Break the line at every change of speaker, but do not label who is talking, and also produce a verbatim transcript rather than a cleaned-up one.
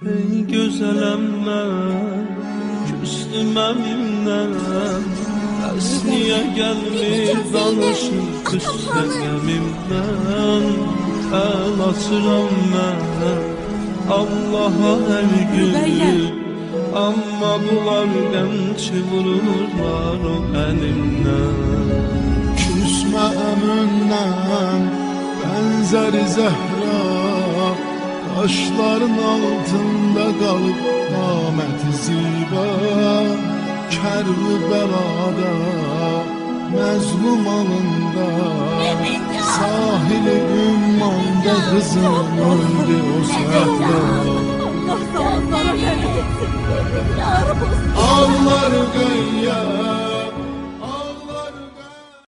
Ey gözələm mən, küstüm əmimdən, əsniyə gəlmir danışır küstə qəmimdən. Əl açıram mən Allaha hər gün, amma bunlar qəmçi vururlar o əlimdən.
Küsmə əmimdən, bənzəri zəhra, taşların altında qalıb naməti ziba. Kərvi bəlada, məzlum alında, sahili ümmanda qızım öldü o səhvda.
Allah sağ olsun, rahmet etsin.
Ağlar qəyyar